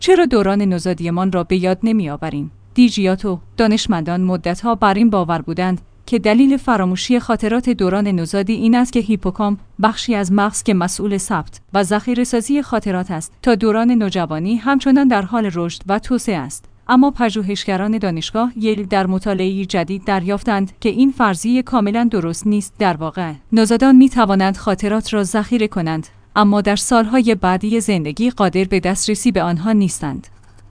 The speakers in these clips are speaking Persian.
چرا دوران نوزادیمان را به یاد نمی‌آوریم؟ دیجیاتو دانشمندان مدت‌ها بر این باور بودند که دلیل فراموشی خاطرات دوران نوزادی این است که هیپوکامپ بخشی از مغز که مسئول ثبت و ذخیره‌سازی خاطرات است تا دوران نوجوانی همچنان در حال رشد و توسعه است. اما پژوهشگران دانشگاه ییل در مطالعه‌ای جدید دریافتند که این فرضیه کاملاً درست نیست. در واقع نوزادان می‌توانند خاطرات را ذخیره کنند، اما در سالهای بعدی زندگی قادر به دسترسی به آنها نیستند.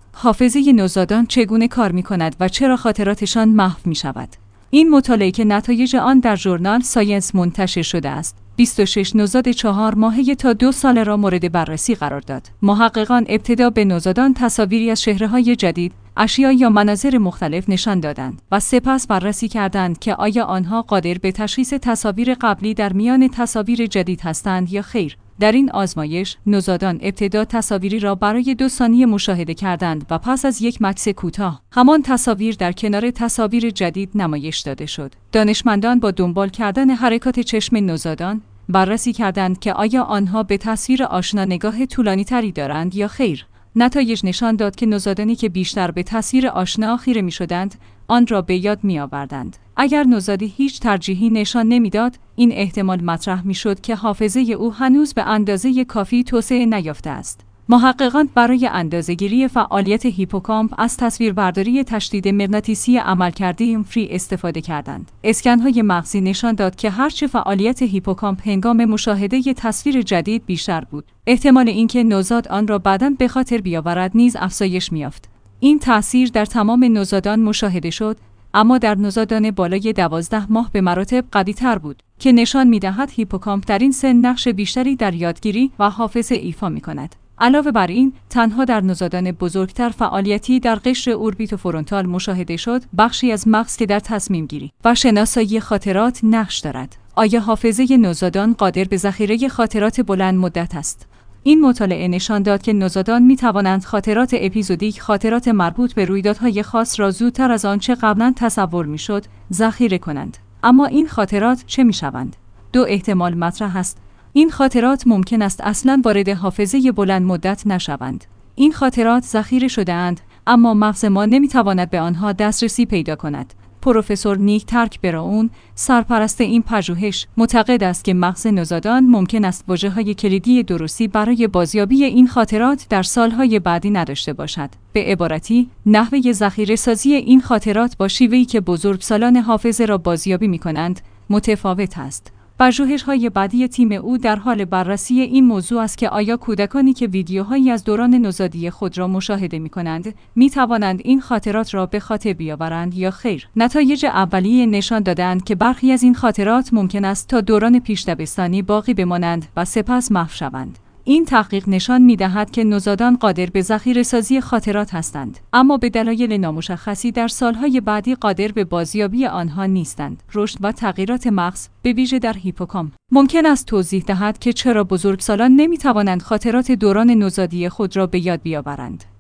حافظه نوزادان چگونه کار می‌کند و چرا خاطراتشان محو می‌شود؟ این مطالعه که نتایج آن در ژورنال ساینس منتشر شده است، 26 نوزاد 4 ماهه تا 2 ساله را مورد بررسی قرار داد. محققان ابتدا به نوزادان تصاویری از چهره‌های جدید، اشیا یا مناظر مختلف نشان دادند و سپس بررسی کردند که آیا آنها قادر به تشخیص تصاویر قبلی در میان تصاویر جدید هستند یا خیر. در این آزمایش، نوزادان ابتدا تصاویری را برای 2 ثانیه مشاهده کردند و پس از یک مکث کوتاه، همان تصاویر در کنار تصاویر جدید نمایش داده شد. دانشمندان با دنبال کردن حرکات چشم نوزادان، بررسی کردند که آیا آنها به تصویر آشنا نگاه طولانی‌تری دارند یا خیر. نتایج نشان داد که نوزادانی که بیشتر به تصویر آشنا خیره می‌شدند، آن را به یاد می‌آوردند. اگر نوزادی هیچ ترجیحی نشان نمیداد، این احتمال مطرح میشد که حافظه او هنوز به اندازه کافی توسعه نیافته است. محققان برای اندازه‌گیری فعالیت هیپوکامپ از تصویربرداری تشدید مغناطیسی عملکردی اینفری استفاده کردند. اسکن‌های مغزی نشان داد که هرچه فعالیت هیپوکامپ هنگام مشاهده تصویر جدید بیشتر بود، احتمال اینکه نوزاد آن را بعداً به خاطر بیاورد نیز افزایش می‌یافت. این تأثیر در تمام نوزادان مشاهده شد، اما در نوزادان بالای 12 ماه به مراتب قوی‌تر بود که نشان می‌دهد هیپوکامپ در این سن نقش بیشتری در یادگیری و حافظه ایفا می‌کند. علاوه بر این، تنها در نوزادان بزرگتر فعالیتی در قشر اوربیتوفرونتال مشاهده شد، بخشی از مغز که در تصمیم گیری و شناسایی خاطرات نقش دارد. آیا حافظه نوزادان قادر به ذخیره خاطرات بلند مدت است؟ این مطالعه نشان داد که نوزادان می توانند خاطرات اپیزودیک، خاطرات مربوط به رویدادهای خاص را زودتر از آنچه قبلا تصور می شد، ذخیره کنند. اما این خاطرات چه می شوند؟ 2 احتمال مطرح است. این خاطرات ممکن است اصلاً وارد حافظه بلند مدت نشوند. این خاطرات ذخیره شده اند، اما مغز ما نمی تواند به آنها دسترسی پیدا کند. پروفسور نیک ترک براون، سرپرست این پژوهش، معتقد است که مغز نوزادان ممکن است واژه‌های کلیدی درستی برای بازیابی این خاطرات در سالهای بعدی نداشته باشد. به عبارتی، نحوه ذخیره‌سازی این خاطرات با شیوهی که بزرگسالان حافظه را بازیابی می‌کنند، متفاوت است. پژوهش‌های بعدی تیم او در حال بررسی این موضوع است که آیا کودکانی که ویدیوهایی از دوران نوزادی خود را مشاهده می‌کنند، می‌توانند این خاطرات را به خاطر بیاورند یا خیر. نتایج اولیه نشان دادند که برخی از این خاطرات ممکن است تا دوران پیش دبستانی باقی بمانند و سپس محو شوند. این تحقیق نشان می‌دهد که نوزادان قادر به ذخیره‌سازی خاطرات هستند، اما به دلایل نامشخصی در سالهای بعدی قادر به بازیابی آنها نیستند. رشد و تغییرات مغز، به ویژه در هیپوکامپ، ممکن است توضیح دهد که چرا بزرگسالان نمی‌توانند خاطرات دوران نوزادی خود را به یاد بیاورند.